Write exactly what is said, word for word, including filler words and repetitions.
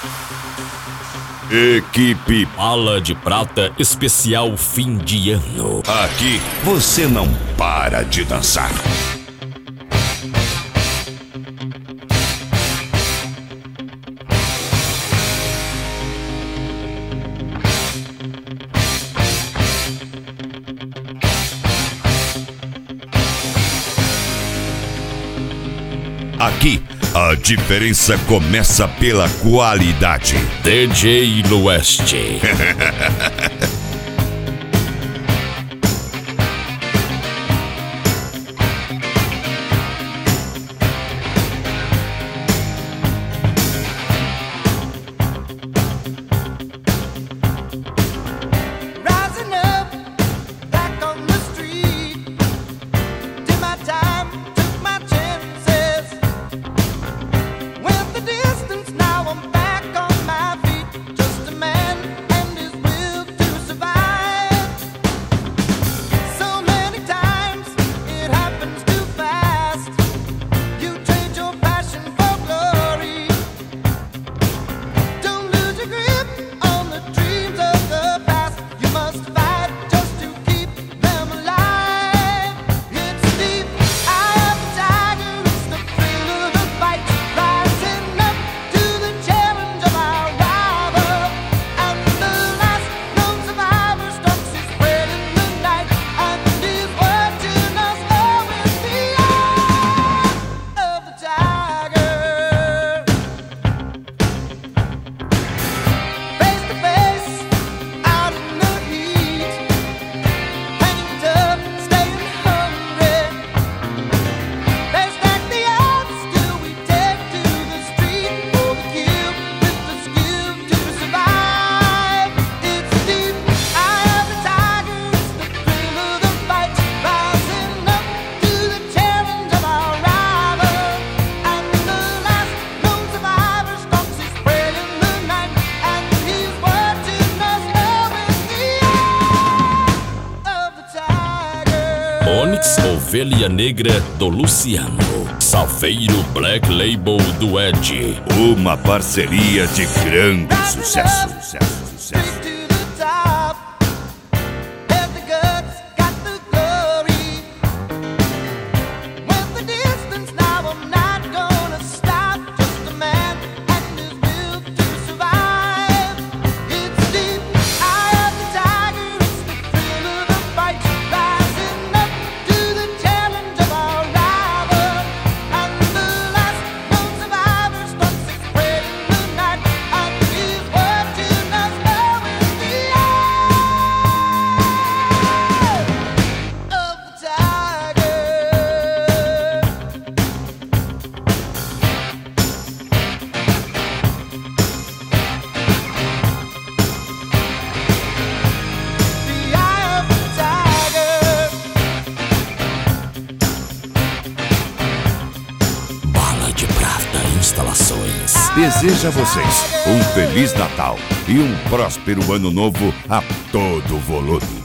Equipe Bala de Prata especial fim de ano. Aqui você não para de dançar. Aqui, a diferença começa pela qualidade. D J Lueste. Onyx Ovelha Negra do Luciano. Safeiro Black Label do Ed. Uma parceria de grande sucesso. sucesso, sucesso. Instalações deseja a vocês um Feliz Natal e um próspero Ano Novo a todo volume.